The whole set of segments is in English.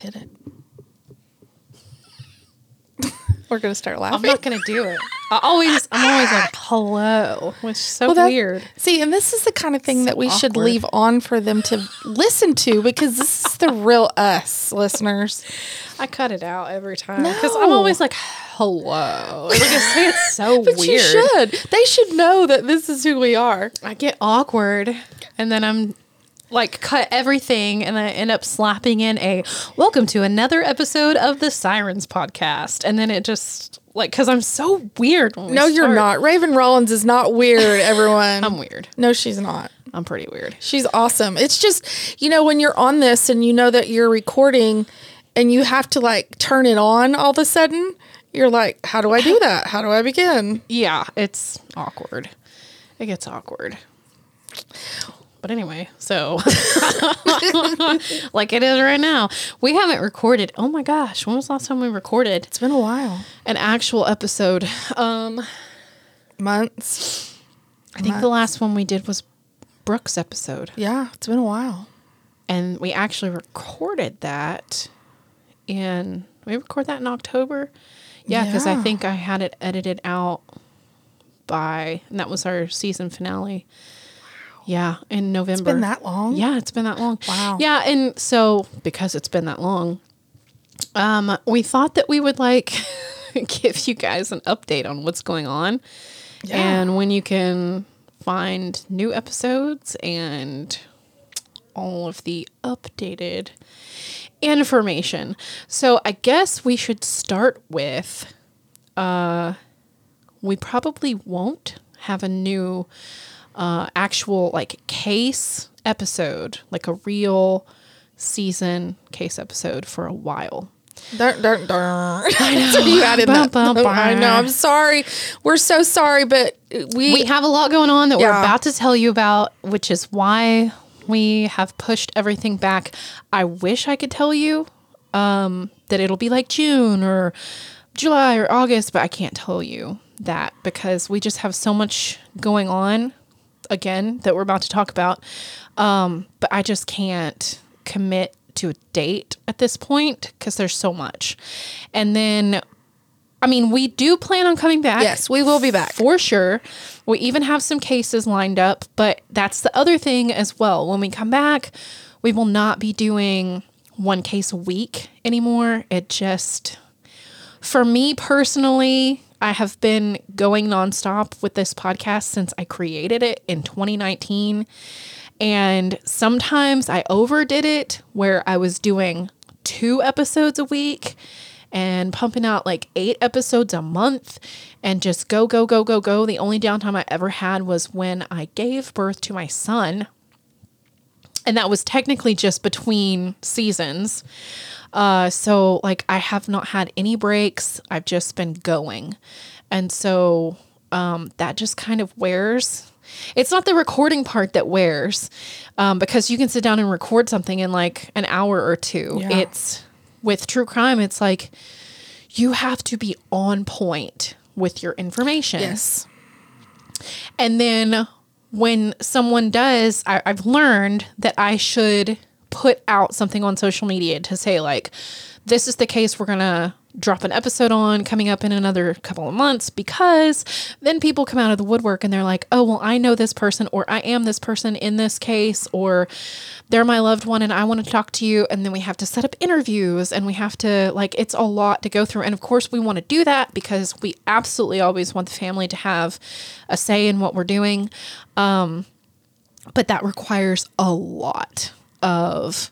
Hit it. We're going to start laughing. I'm not going to do it. I'm always like, hello, which is so weird. See, and this is the kind of thing that we should awkward. leave on for them to listen to, because this is the real us, listeners. I cut it out every time because No. I'm always like, hello. Like I say it's so But weird. you should. They should know that this is who we are. I get awkward and then I'm like cut everything and I end up slapping in a welcome to another episode of the Sirens podcast. And then it just like, cause I'm so weird. When we No, you're start. not. Raven Rollins is not weird, everyone. I'm weird. No, she's not. I'm pretty weird. She's awesome. It's just, when you're on this and you know that you're recording and you have to like turn it on all of a sudden, you're like, how do I do that? How do I begin? Yeah, it's awkward. It gets awkward. But anyway, so like it is right now. We haven't recorded. Oh my gosh, when was the last time we recorded It's been a while. an actual episode? Months. I think the last one we did was Brooke's episode. Yeah, it's been a while. And we actually recorded that we record that in October. Yeah, because I Yeah. think I had it edited out and that was our season finale. Yeah, in November. It's been that long? Yeah, it's been that long. Wow. Yeah, and so because it's been that long, we thought that we would like give you guys an update on what's going on and when you can find new episodes and all of the updated information. So I guess we should start with, we probably won't have a new actual like case episode, like a real season case episode for a while. Dun, dun, dun. I know. You added that. I know. I'm sorry. We're so sorry, but We have a lot going on that we're Yeah. about to tell you about, which is why we have pushed everything back. I wish I could tell you that it'll be like June or July or August, but I can't tell you that because we just have so much going on again that we're about to talk about. But I just can't commit to a date at this point because there's so much. And then, I mean, we do plan on coming back. Yes, we will be back. For sure. We even have some cases lined up, but that's the other thing as well. When we come back, we will not be doing one case a week anymore. It just, for me personally, I have been going nonstop with this podcast since I created it in 2019. And sometimes I overdid it where I was doing 2 episodes a week and pumping out like 8 episodes a month and just go, go, go, go, go. The only downtime I ever had was when I gave birth to my son. And that was technically just between seasons. So like I have not had any breaks. I've just been going. And so that just kind of wears. It's not the recording part that wears because you can sit down and record something in like an hour or 2. Yeah. It's with true crime. It's like you have to be on point with your information. Yes. And then when someone does, I've learned that I should put out something on social media to say like, this is the case we're going to drop an episode on coming up in another couple of months, because then people come out of the woodwork and they're like, oh, well, I know this person, or I am this person in this case, or they're my loved one and I want to talk to you. And then we have to set up interviews and we have to like, it's a lot to go through. And of course we want to do that because we absolutely always want the family to have a say in what we're doing. But that requires a lot of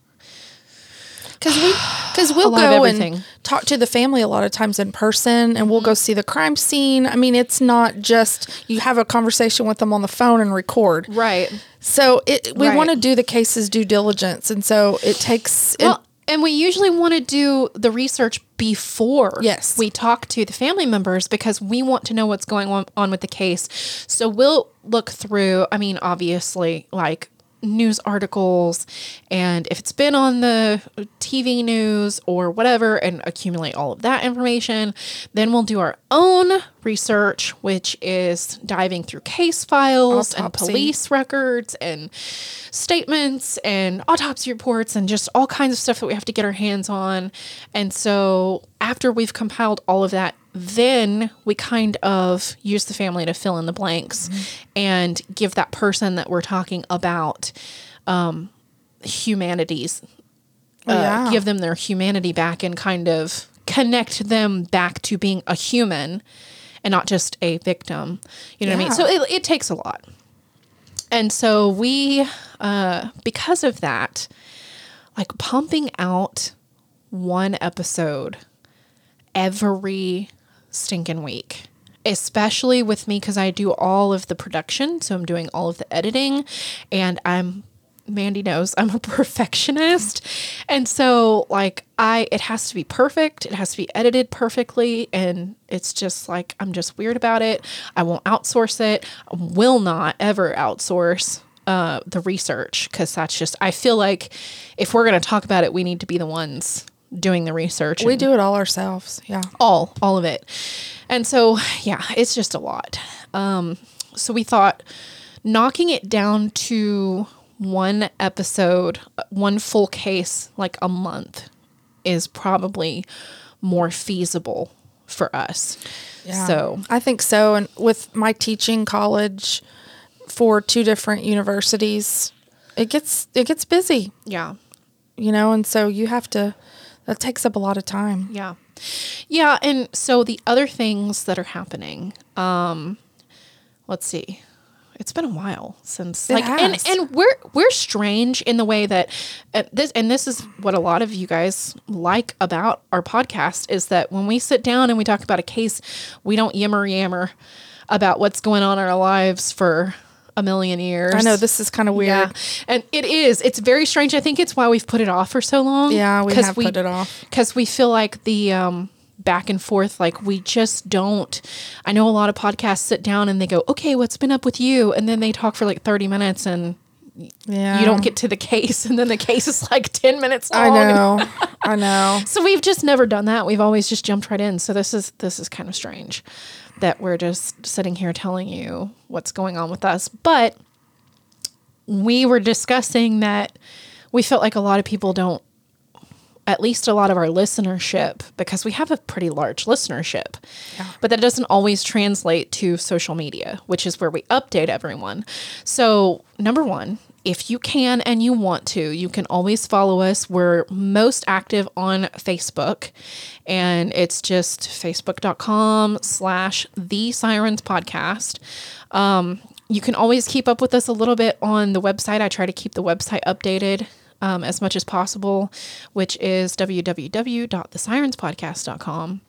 Because we'll lot of go everything. and talk to the family a lot of times in person, and we'll go see the crime scene. I mean, it's not just you have a conversation with them on the phone and record. right. So we Right. want to do the case's due diligence, and so it takes. Well, and we usually want to do the research before Yes. we talk to the family members because we want to know what's going on with the case. So we'll look through, I mean, obviously, like news articles, and if it's been on the TV news or whatever, and accumulate all of that information. Then we'll do our own research, which is diving through case files and Autopsy. police records and statements and autopsy reports and just all kinds of stuff that we have to get our hands on. And so after we've compiled all of that, then we kind of use the family to fill in the blanks and give that person that we're talking about humanities, Yeah. give them their humanity back and kind of connect them back to being a human and not just a victim. You know what I mean? Yeah. So it takes a lot. And so we, because of that, like pumping out one episode every stinking week, especially with me, because I do all of the production. So I'm doing all of the editing, and Mandy knows I'm a perfectionist. And so like it has to be perfect. It has to be edited perfectly. And it's just like, I'm just weird about it. I won't outsource it. I will not ever outsource the research, because that's just, I feel like if we're going to talk about it, we need to be the ones doing the research. We do it all ourselves. Yeah. All of it. And so, yeah, it's just a lot. So we thought knocking it down to one episode, one full case, like a month, is probably more feasible for us. Yeah. So I think so. And with my teaching college for 2 different universities, it gets busy, yeah. and so you have to, that takes up a lot of time. Yeah. Yeah. And so the other things that are happening, let's see. It's been a while since It has. and we're strange in the way that this is what a lot of you guys like about our podcast, is that when we sit down and we talk about a case, we don't yammer about what's going on in our lives for a million years. I know this is kind of weird. Yeah. And it's very strange. I think it's why we've put it off for so long. Yeah, we have put it off. Because we feel like the back and forth, like we just don't. I know a lot of podcasts sit down and they go, okay, what's been up with you? And then they talk for like 30 minutes and Yeah. you don't get to the case. And then the case is like 10 minutes long. I know. So we've just never done that. We've always just jumped right in. So this is kind of strange that we're just sitting here telling you what's going on with us. But we were discussing that we felt like a lot of people don't, at least a lot of our listenership, because we have a pretty large listenership, but that doesn't always translate to social media, which is where we update everyone. So number one, if you can and you want to, you can always follow us. We're most active on Facebook, and it's just facebook.com/The Sirens Podcast. You can always keep up with us a little bit on the website. I try to keep the website updated as much as possible, which is www.thesirenspodcast.com.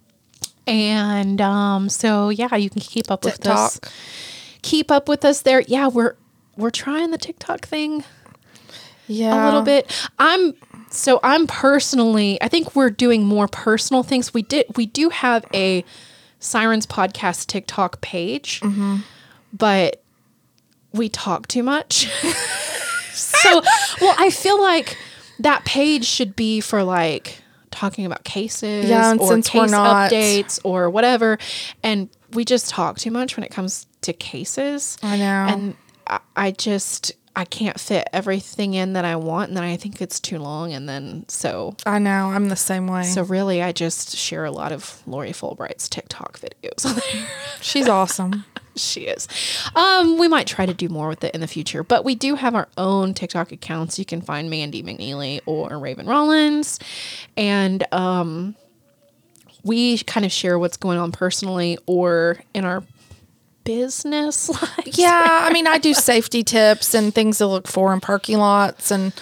And so, yeah, you can keep up with us. TikTok. Keep up with us there. Yeah, we're trying the TikTok thing Yeah. a little bit. I'm personally, I think we're doing more personal things. We do have a Sirens Podcast TikTok page, but we talk too much. So, well, I feel like that page should be for like talking about cases and or since we're case not- updates or whatever. And we just talk too much when it comes to cases. I know. And I can't fit everything in that I want. And then I think it's too long. And then I know. I'm the same way. so really I just share a lot of Lori Fulbright's TikTok videos on there. She's awesome. She is. We might try to do more with it in the future, but we do have our own TikTok accounts. You can find Mandy McNeely or Raven Rollins, and we kind of share what's going on personally or in our business lives. Yeah, I mean, I do safety tips and things to look for in parking lots and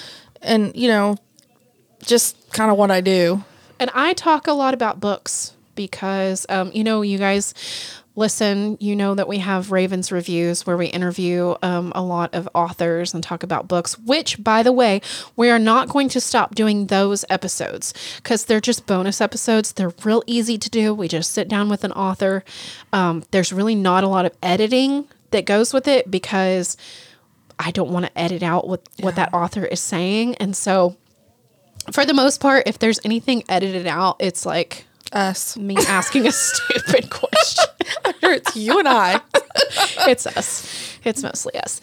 just kind of what I do. And I talk a lot about books because, you guys listen, that we have Raven's Reviews where we interview a lot of authors and talk about books, which, by the way, we are not going to stop doing those episodes because they're just bonus episodes. They're real easy to do. We just sit down with an author. There's really not a lot of editing that goes with it because I don't want to edit out what that author is saying. And so for the most part, if there's anything edited out, it's like Us. me asking a stupid question. It's you and I. It's us. It's mostly us.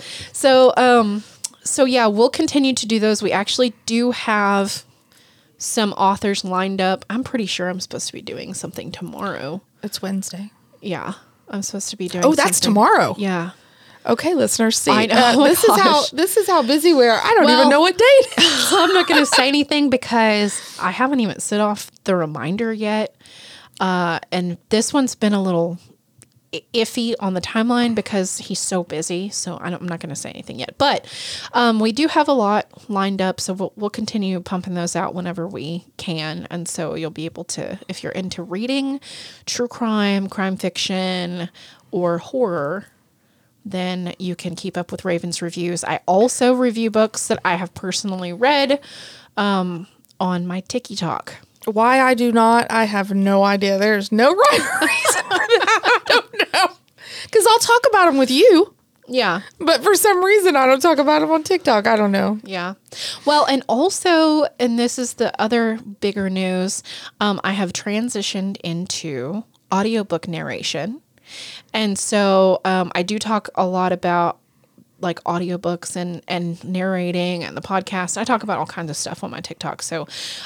So yeah, we'll continue to do those. We actually do have some authors lined up. I'm pretty sure I'm supposed to be doing something tomorrow. It's Wednesday. Yeah, I'm supposed to be doing. Oh, that's tomorrow. Yeah. Okay, listeners, see. I know. Oh my gosh. This is how busy we are. I don't Well, even know what date. I'm not going to say anything because I haven't even set off the reminder yet. And this one's been a little iffy on the timeline because he's so busy. So I'm not going to say anything yet. But we do have a lot lined up. So we'll continue pumping those out whenever we can. And so you'll be able to, if you're into reading true crime, crime fiction, or horror, then you can keep up with Raven's reviews. I also review books that I have personally read on my TikTok. Why I do not, I have no idea. There's no rhyme or reason for that. I don't know. Because I'll talk about them with you. Yeah. But for some reason, I don't talk about them on TikTok. I don't know. Yeah. Well, and also, and this is the other bigger news, I have transitioned into audiobook narration. And so I do talk a lot about like audiobooks and narrating and the podcast. I talk about all kinds of stuff on my TikTok. So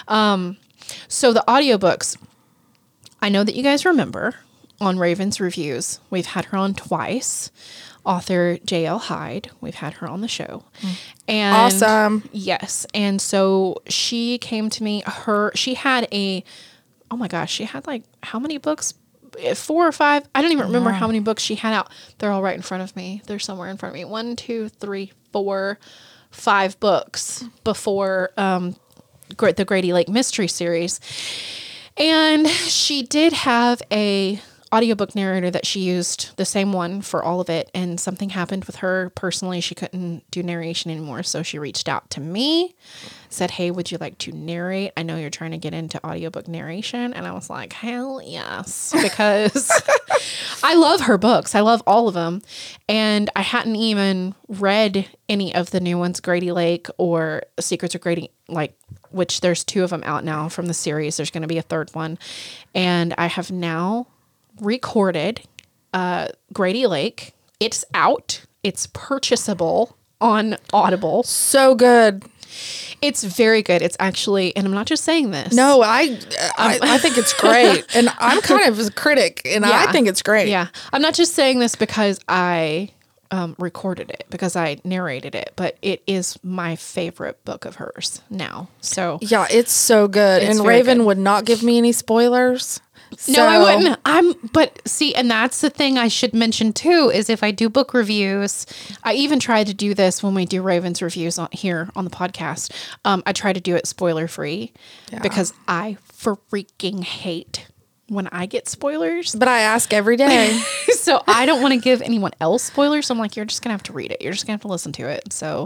the audiobooks, I know that you guys remember on Raven's Reviews, we've had her on twice. Author J.L. Hyde, we've had her on the show. And Awesome. Yes. And so she came to me, she had oh my gosh, she had like how many books? 4 or 5. I don't even remember how many books she had out. They're all right in front of me. They're somewhere in front of me. 1, 2, 3, 4, 5 books before the Grady Lake Mystery Series. And she did have a audiobook narrator that she used, the same one for all of it, and something happened with her personally. She couldn't do narration anymore, so she reached out to me, said, hey, would you like to narrate? I know you're trying to get into audiobook narration. And I was like, hell yes, because I love her books. I love all of them. And I hadn't even read any of the new ones, Grady Lake or Secrets of Grady, which there's 2 of them out now from the series. There's going to be a 3rd one. And I have now recorded Grady Lake. It's out. It's purchasable on Audible. So good. It's very good. It's actually, and I'm not just saying this. No, I think it's great. And I'm kind of a critic, and Yeah. I think it's great. Yeah. I'm not just saying this because I recorded it, because I narrated it, but it is my favorite book of hers now. So Yeah, it's so good. It's And very Raven good. would not give me any spoilers. No, I wouldn't. But see, and that's the thing I should mention too, is if I do book reviews, I even try to do this when we do Raven's reviews here on the podcast. I try to do it spoiler free because I freaking hate when I get spoilers. But I ask every day. So I don't want to give anyone else spoilers. So I'm like, you're just going to have to read it. You're just going to have to listen to it. So,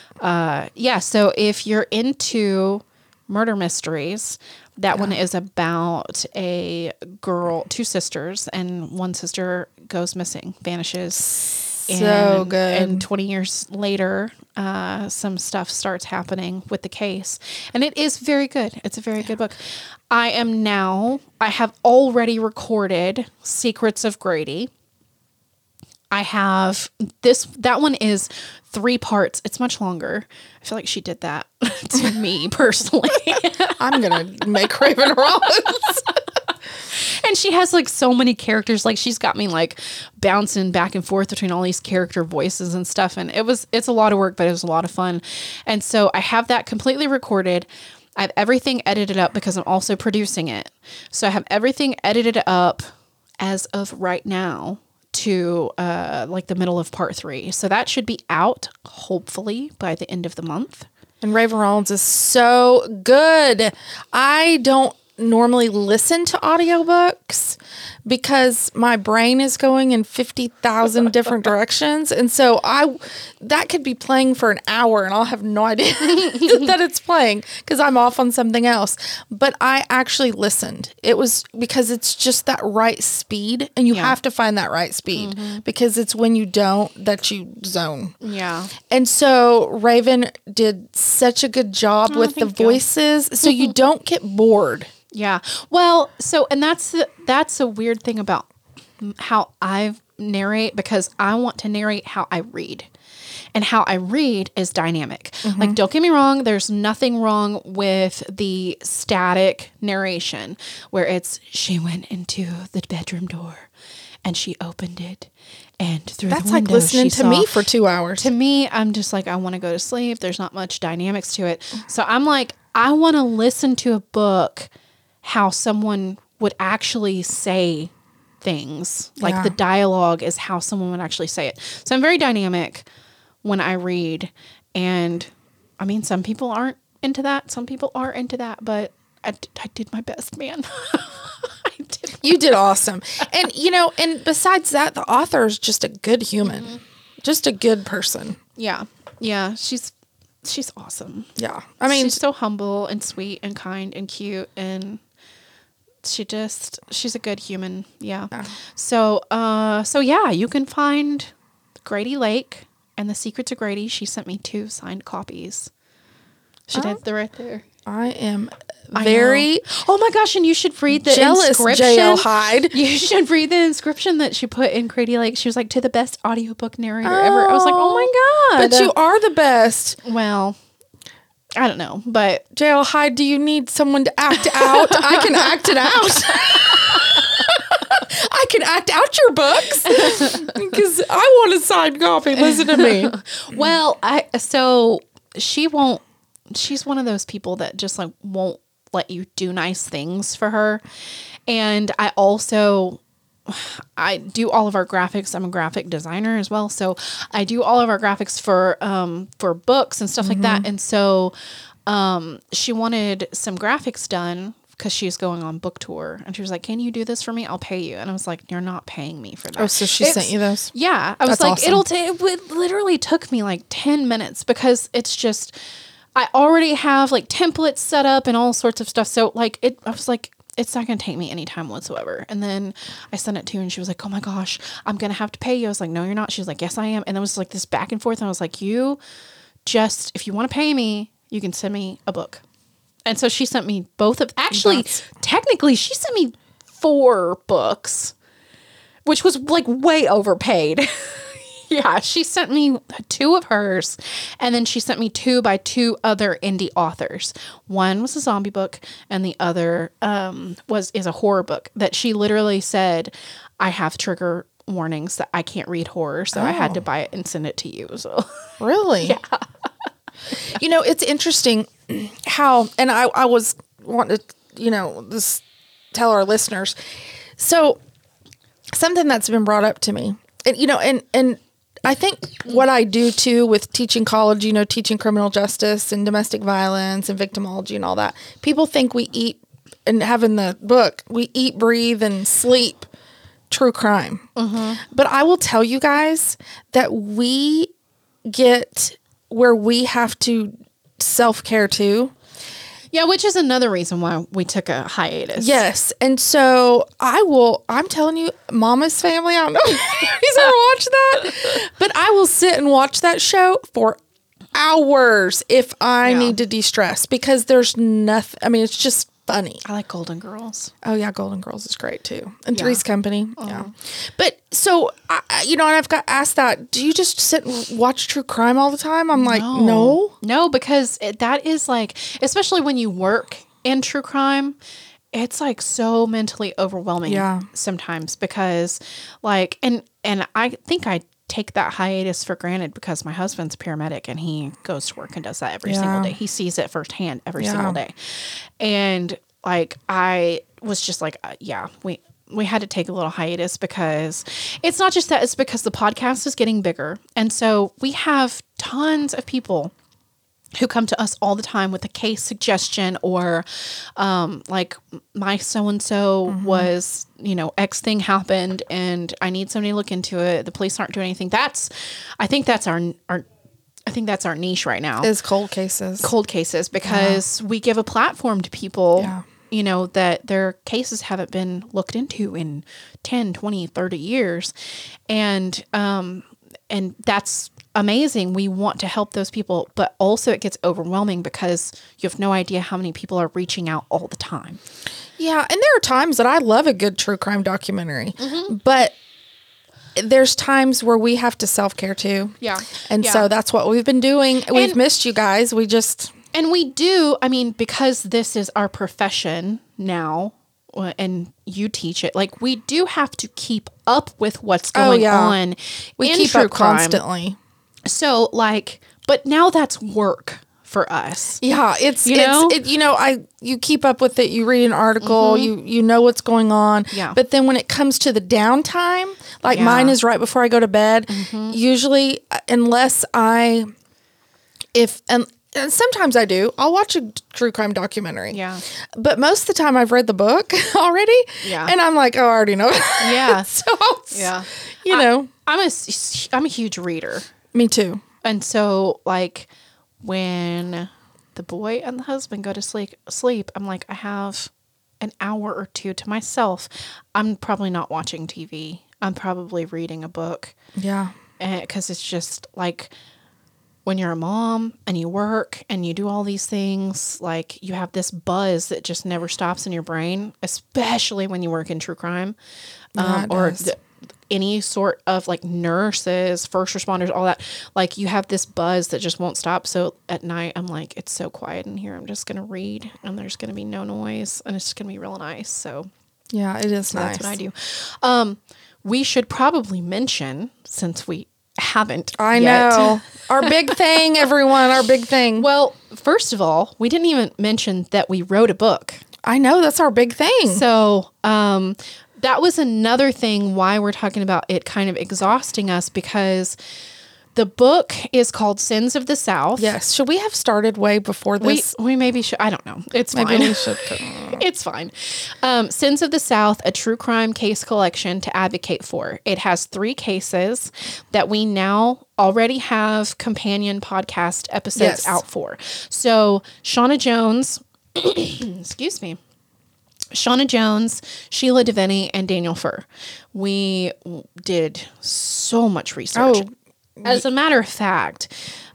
so if you're into murder mysteries, that one is about a girl, 2 sisters, and one sister goes missing, vanishes. So good. And 20 years later, some stuff starts happening with the case. And it is very good. It's a very good book. I have already recorded Secrets of Grady. I have that one is 3 parts. It's much longer. I feel like she did that to me personally. I'm going to make Raven Rollins. And she has like so many characters. Like she's got me like bouncing back and forth between all these character voices and stuff. And it's a lot of work, but it was a lot of fun. And so I have that completely recorded. I have everything edited up because I'm also producing it. So I have everything edited up as of right now to like the middle of part 3. So that should be out hopefully by the end of the month. And Raven Rollins is so good. I don't normally listen to audiobooks because my brain is going in 50,000 different directions. And so that could be playing for an hour and I'll have no idea that it's playing because I'm off on something else. But I actually listened. It was because it's just that right speed, and you have to find that right speed because it's when you don't that you zone. Yeah. And so Raven did such a good job with the voices, so you don't get bored. Yeah. Well, and that's a weird thing about how I narrate, because I want to narrate how I read. And how I read is dynamic. Like, don't get me wrong, there's nothing wrong with the static narration where it's, she went into the bedroom door and she opened it, and through That's the window, like listening she to me saw. for 2 hours. To me, I'm just like, I want to go to sleep. There's not much dynamics to it. So I'm like, I want to listen to a book how someone would actually say things. Like the dialogue is how someone would actually say it. So I'm very dynamic when I read. And I mean, some people aren't into that. Some people are into that. But I did my best, man. You did awesome. And, and besides that, the author is just a good human. Just a good person. Yeah. Yeah. She's awesome. Yeah. I mean, she's so humble and sweet and kind and cute, and she's a good human. Yeah. So yeah, you can find Grady Lake and The Secrets of Grady. She sent me 2 signed copies. She did. They're right there. I am very oh my gosh, and you should read the jealous, inscription. J.L. Hyde. You should read the inscription that she put in Grady Lake. She was like, to the best audiobook narrator ever. I was like, oh my God. But you are the best. Well, I don't know, but J.L. Hyde, do you need someone to act out? I can act it out. I can act out your books because I want a signed copy. Listen to me. Well, she's one of those people that just like won't let you do nice things for her. And I do all of our graphics. I'm a graphic designer as well. So I do all of our graphics for books and stuff like that. And so, she wanted some graphics done because she's going on book tour, and she was like, can you do this for me? I'll pay you. And I was like, you're not paying me for that. Oh, so she sent you those? Yeah. I was That's like, awesome. it literally took me like 10 minutes because it's just, I already have like templates set up and all sorts of stuff. So like I was like, it's not going to take me any time whatsoever. And then I sent it to her and she was like, oh my gosh, I'm going to have to pay you. I was like, no, you're not. She was like, yes, I am. And it was like this back and forth. And I was like, if you want to pay me, you can send me a book. And so she sent me technically she sent me 4 books, which was like way overpaid. Yeah, she sent me 2 of hers, and then she sent me 2 by 2 other indie authors. One was a zombie book, and the other is a horror book that she literally said, I have trigger warnings that I can't read horror, so I had to buy it and send it to you. So Really? yeah. It's interesting how, and I was wanting to, this tell our listeners. So something that's been brought up to me, and I think what I do too with teaching college, teaching criminal justice and domestic violence and victimology and all that, people think we eat, and have in the book, we eat, breathe, and sleep true crime. But I will tell you guys that we get where we have to self-care too. Yeah, which is another reason why we took a hiatus. Yes. And so I'm telling you, Mama's Family, I don't know if you ever watched that, but I will sit and watch that show for hours if I need to de-stress, because there's nothing, it's just funny. I like Golden Girls. Oh yeah, Golden Girls is great too. And Three's Company. Yeah. But so, and I've got asked that, do you just sit and watch true crime all the time? I'm like, no. No, because that is like, especially when you work in true crime, it's like so mentally overwhelming sometimes because like, and I think I take that hiatus for granted because my husband's a paramedic and he goes to work and does that every single day. He sees it firsthand every single day. And like, I was just like, we had to take a little hiatus because it's not just that, it's because the podcast is getting bigger. And so we have tons of people who come to us all the time with a case suggestion or like my so-and-so was, X thing happened and I need somebody to look into it. The police aren't doing anything. I think that's our niche right now. Is cold cases. Cold cases, because we give a platform to people, Yeah. that their cases haven't been looked into in 10, 20, 30 years. And that's amazing. We want to help those people, but also it gets overwhelming because you have no idea how many people are reaching out all the time. Yeah. And there are times that I love a good true crime documentary, but there's times where we have to self-care too. Yeah. And so that's what we've been doing. We've missed you guys. And we do, because this is our profession now, and you teach it, like we do have to keep up with what's going on. We in keep true up crime. constantly. So but now that's work for us. Yeah, you keep up with it. You read an article, you know what's going on. Yeah. But then when it comes to the downtime, like mine is right before I go to bed, usually unless and sometimes I do, I'll watch a true crime documentary. Yeah. But most of the time I've read the book already. Yeah. And I'm like, oh, I already know. Yeah. So I'm a huge reader. Me too. And so like when the boy and the husband go to sleep, I'm like, I have an hour or two to myself. I'm probably not watching TV. I'm probably reading a book. Yeah. Because it's just like when you're a mom and you work and you do all these things, like you have this buzz that just never stops in your brain, especially when you work in true crime or any sort of like nurses, first responders, all that. Like you have this buzz that just won't stop. So at night, I'm like, it's so quiet in here. I'm just going to read and there's going to be no noise and it's just going to be real nice. So yeah, it is nice. That's what I do. We should probably mention, since we haven't I yet. know. Our big thing, everyone, our big thing. Well, first of all, we didn't even mention that we wrote a book. I know, that's our big thing. So, that was another thing why we're talking about it kind of exhausting us, because the book is called Sins of the South. Yes. Should we have started way before this? We maybe should. I don't know. It's fine. Maybe we should. It's fine. Sins of the South, a true crime case collection to advocate for. It has 3 cases that we now already have companion podcast episodes out for. So Shauna Jones, excuse me. Shauna Jones, Sheila Devaney, and Daniel Furr. We did so much research. As a matter of fact,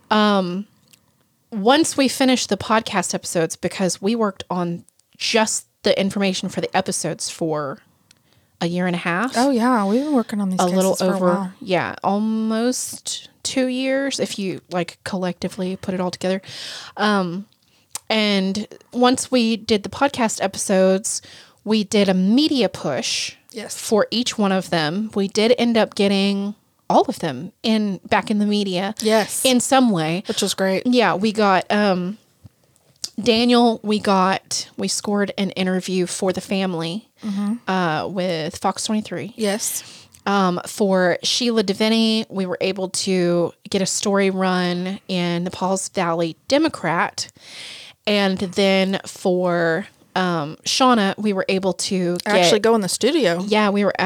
once we finished the podcast episodes, because we worked on just the information for the episodes for a year and a half. Oh yeah, we've been working on these cases little for over, a while. Yeah, almost 2 years if you like collectively put it all together. And once we did the podcast episodes, we did a media push for each one of them. We did end up getting all of them back in the media. Yes. In some way. Which was great. Yeah, we got Daniel, we scored an interview for the family with Fox 23. Yes. For Sheila Devaney, we were able to get a story run in the Pauls Valley Democrat. And then for Shauna, we were able to actually go in the studio. Yeah, we were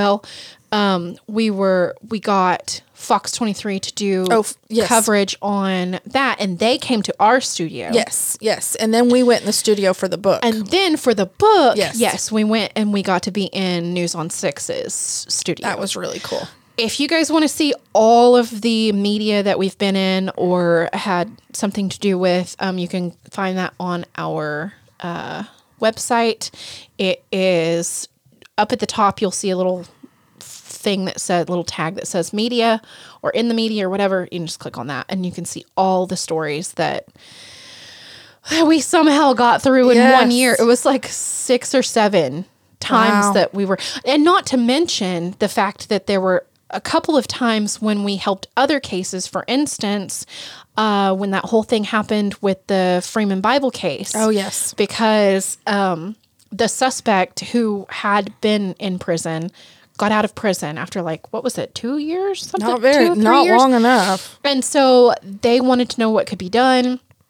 we got Fox 23 to do coverage on that, and they came to our studio. Yes. And then we went in the studio for the book. And then for the book, yes, we went and we got to be in News on 6's studio. That was really cool. If you guys want to see all of the media that we've been in or had something to do with, you can find that on our website. It is up at the top. You'll see a little little tag that says media or in the media or whatever. You can just click on that and you can see all the stories that we somehow got through in 1 year. It was like 6 or 7 times that we were, and not to mention the fact that there were a couple of times when we helped other cases. For instance, when that whole thing happened with the Freeman Bible case. Oh, yes. Because the suspect who had been in prison got out of prison after 2 years? Something? Not long enough. And so they wanted to know what could be done.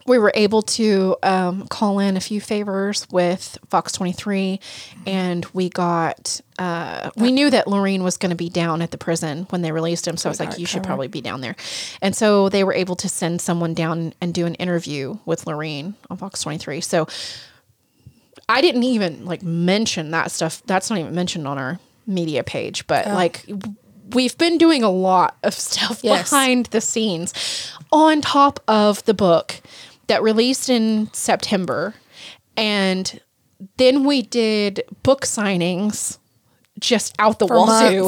we were able to call in a few favors with Fox 23, and we got we knew that Lorene was going to be down at the prison when they released him, so I was like, you should probably be down there. And so they were able to send someone down and do an interview with Lorene on Fox 23. So I didn't even like mention that stuff. That's not even mentioned on our media page, but like we've been doing a lot of stuff behind the scenes on top of the book that released in September. And then we did book signings just out the wazoo.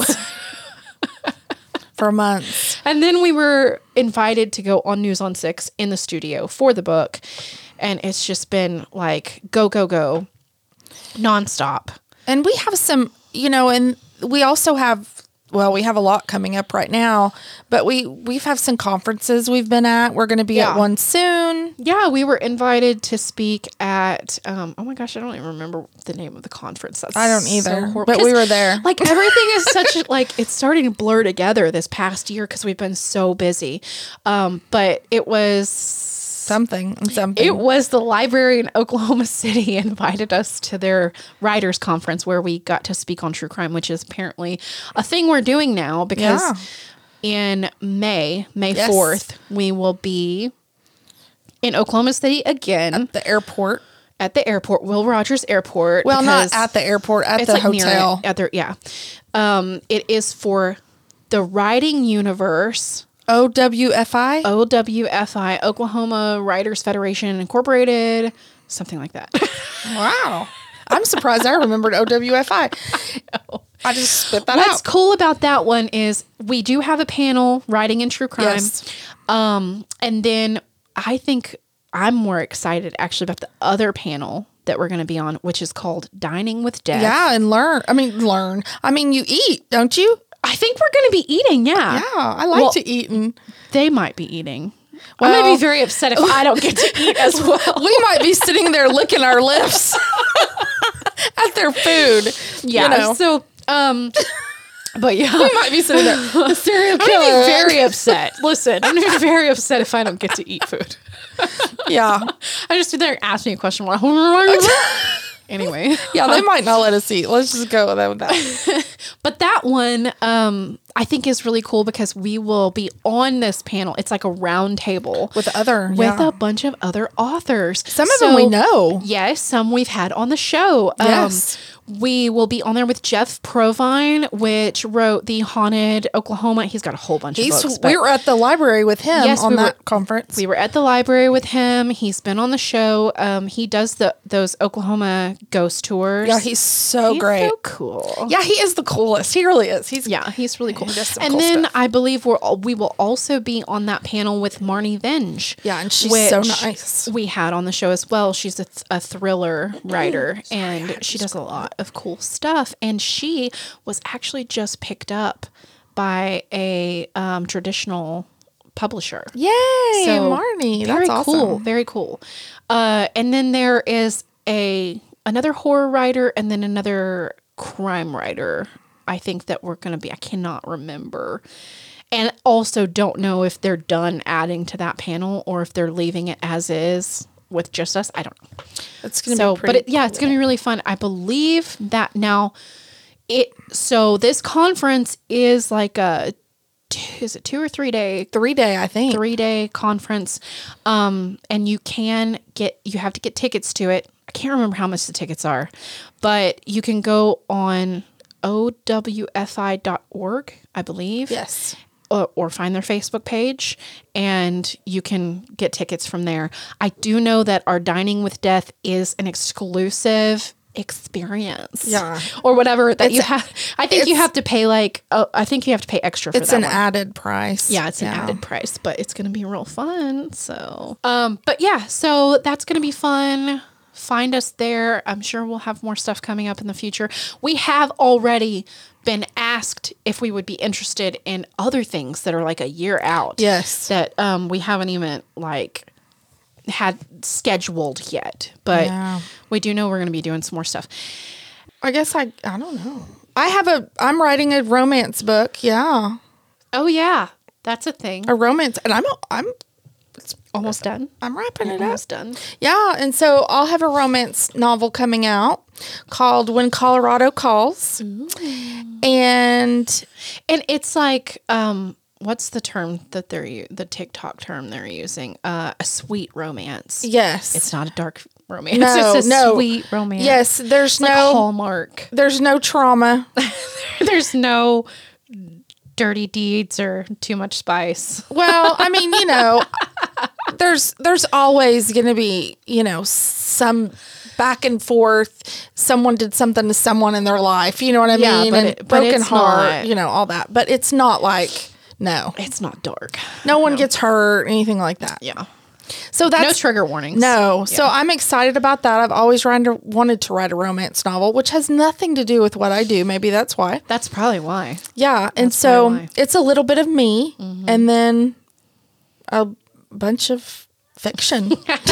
For months. And then we were invited to go on News on 6 in the studio for the book. And it's just been like go, go, go nonstop. And we have some, and we also have, we have a lot coming up right now, but we've have some conferences we've been at. We're going to be at one soon. Yeah, we were invited to speak at, oh my gosh, I don't even remember the name of the conference. I don't either, but we were there. Like everything is such like, it's starting to blur together this past year because we've been so busy. But it was something. It was the library in Oklahoma City invited us to their writers conference where we got to speak on true crime, which is apparently a thing we're doing now because in May 4th, we will be in Oklahoma City again. At the airport. Will Rogers Airport. Well, not at the airport, at the like hotel. It is for the Writing Universe. OWFI, Oklahoma Writers Federation Incorporated, something like that. Wow. I'm surprised I remembered OWFI. I just spit that out. What's cool about that one is we do have a panel, Writing in True Crime. Yes. And then I think I'm more excited actually about the other panel that we're going to be on, which is called Dining with Death. Yeah, and learn. I mean, you eat, don't you? I think we're going to be eating, yeah. Yeah, I like to eat. And they might be eating. Well, I'm going to be very upset if I don't get to eat as well. We might be sitting there licking our lips at their food. Yeah, so, but yeah. We might be sitting there. A serial killer. I'm going to be very upset. Listen, I'm going to be very upset if I don't get to eat food. Yeah. I just sit there and ask me a question. Anyway. Yeah, they might not let us eat. Let's just go with that. But that one, I think is really cool because we will be on this panel. It's like a round table. With a bunch of other authors. Some of them we know. Yes, some we've had on the show. Yes. We will be on there with Jeff Provine, which wrote The Haunted Oklahoma. He's got a whole bunch of books. We were at the library with him on that conference. We were at the library with him. He's been on the show. He does those Oklahoma ghost tours. Yeah, he's so great. He's so cool. Yeah, he is the coolest. He really is. He's really cool. And cool then stuff. I believe we will also be on that panel with Marnie Venge. Yeah, and she's so nice. We had on the show as well. She's a thriller writer, and she does a lot of cool stuff. And she was actually just picked up by a traditional publisher. Yay, so, Marnie. That's awesome. Cool. Very cool. And then there is another horror writer and then another crime writer. I think that we're going to be, I cannot remember. And also don't know if they're done adding to that panel or if they're leaving it as is with just us. I don't know. It's going to be pretty cool. It's going to be really fun. I believe that now so this conference is like is it 2 or 3 day? 3 day, I think. 3 day conference. And you have to get tickets to it. I can't remember how much the tickets are, but you can go on owfi.org, I believe. Yes. Or find their Facebook page, and you can get tickets from there. I do know that our Dining with Death is an exclusive experience. Yeah. Or whatever that you have. I think you have to pay I think you have to pay extra for that. It's an added price. Yeah, it's an added price, but it's going to be real fun. So, but yeah, so that's going to be fun. Find us there. I'm sure we'll have more stuff coming up in the future. We have already been asked if we would be interested in other things that are like a year out. Yes. That we haven't even had scheduled yet. But we do know we're going to be doing some more stuff. I guess I don't know. I'm writing a romance book. Yeah. Oh yeah. That's a thing. A romance. And Almost done. I'm wrapping it up. Almost done. Yeah, and so I'll have a romance novel coming out called When Colorado Calls. And it's like, what's the term that the TikTok term they're using? A sweet romance. yes. It's not a dark romance. No, It's a no. sweet romance. Yes, there's It's like no Hallmark. there's no trauma. There's no dirty deeds or too much spice. Well, I mean, there's always going to be, some back and forth. Someone did something to someone in their life. You know what I Yeah, mean? but And broken it's heart, not- all that. But it's not like, no. It's not dark. No one gets hurt, anything like that. Yeah. So that's No trigger warnings. No. Yeah. So I'm excited about that. I've always wanted to write a romance novel, which has nothing to do with what I do. Maybe that's why. That's probably why. Yeah. And That's so probably why. it's a little bit of me and then a bunch of fiction.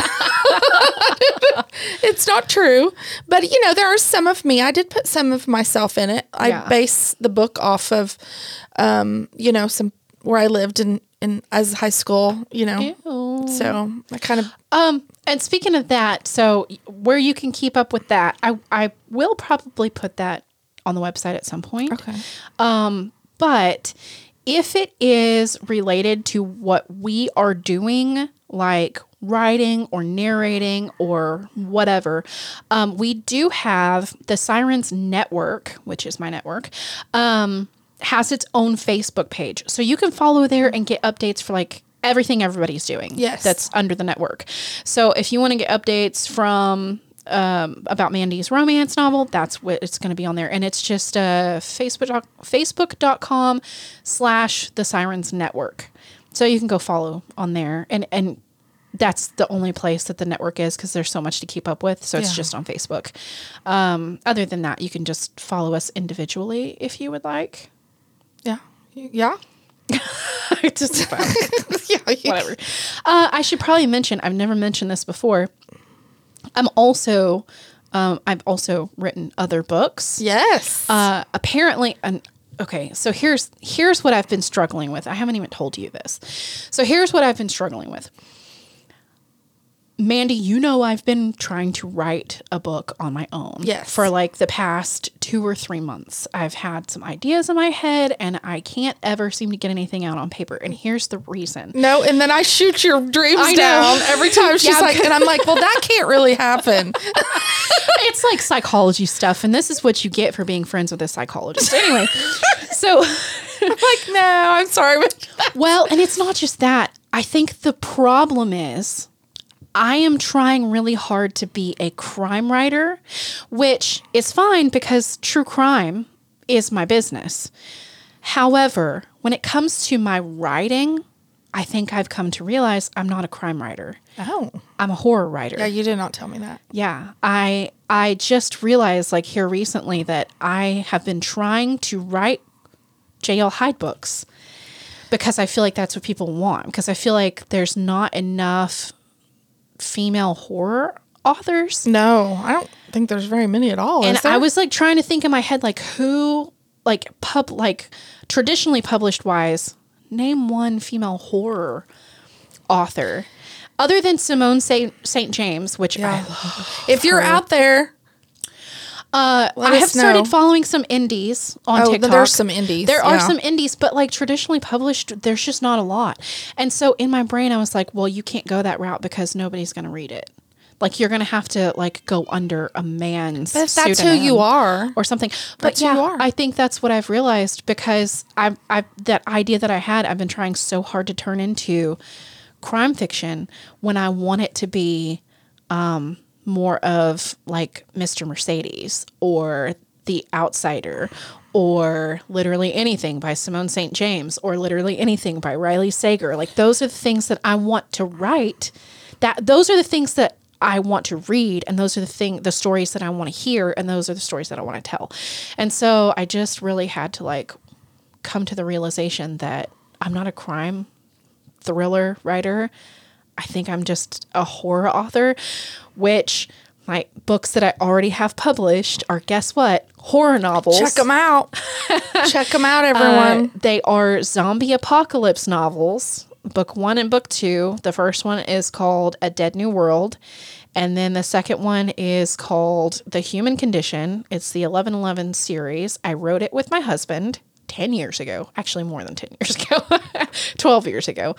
It's not true. But, there are some of me. I did put some of myself in it. I Yeah. base the book off of, some where I lived in as high school, Ew. So I kind of, And speaking of that, so where you can keep up with that, I will probably put that on the website at some point. okay. But if it is related to what we are doing, like writing or narrating or whatever, we do have the Sirens Network, which is my network, has its own Facebook page. So you can follow there and get updates for like everything everybody's doing. Yes. That's under the network. So if you want to get updates from about Mandy's romance novel, that's what it's going to be on there. And it's just facebook.com/the Sirens Network. So you can go follow on there. And that's the only place that the network is because there's so much to keep up with. So it's Yeah. just on Facebook. Other than that, you can just follow us individually if you would like. Yeah. Yeah. Just Yeah. whatever. I should probably mention, I've never mentioned this before. I've also written other books. Yes. Apparently, okay, so here's what I've been struggling with. I haven't even told you this. So here's what I've been struggling with. Mandy, I've been trying to write a book on my own. Yes. For like the past 2 or 3 months. I've had some ideas in my head and I can't ever seem to get anything out on paper. And here's the reason. No, and then I shoot your dreams I know. down every time she's Yeah, like, and I'm like, well, that can't really happen. It's like psychology stuff. And this is what you get for being friends with a psychologist. Anyway, so I'm like, no, I'm sorry. But well, and it's not just that. I think the problem is I am trying really hard to be a crime writer, which is fine because true crime is my business. However, when it comes to my writing, I think I've come to realize I'm not a crime writer. oh, I'm a horror writer. yeah, you did not tell me that. Yeah, I just realized like here recently that I have been trying to write J.L. Hyde books because I feel like that's what people want, because I feel like there's not enough female horror authors. No, I don't think there's very many at all. And is there? I was like trying to think in my head like who like traditionally published wise, name one female horror author other than Simone St. James, which I love. if you're out there, I us have started know. following some indies on TikTok. there's some indies. There are yeah. some indies, but like traditionally published, there's just not a lot. And so in my brain, I was like, well, you can't go that route because nobody's going to read it. Like you're going to have to like go under a man's But if that's who pseudonym you are. or something. But That's who yeah, you are. I think that's what I've realized because I that idea that I had, I've been trying so hard to turn into crime fiction when I want it to be more of like Mr. Mercedes or The Outsider or literally anything by Simone St. James or literally anything by Riley Sager. Like those are the things that I want to write. Those are the things that I want to read, and those are the stories that I want to hear, and those are the stories that I want to tell. And so I just really had to like come to the realization that I'm not a crime thriller writer. I think I'm just a horror author, which my books that I already have published are, guess what? Horror novels. Check them out. Check them out, everyone. They are zombie apocalypse novels. book 1 and book 2. The first one is called A Dead New World. And then the second one is called The Human Condition. It's the 1111 series. I wrote it with my husband 10 years ago. Actually, more than 10 years ago. 12 years ago.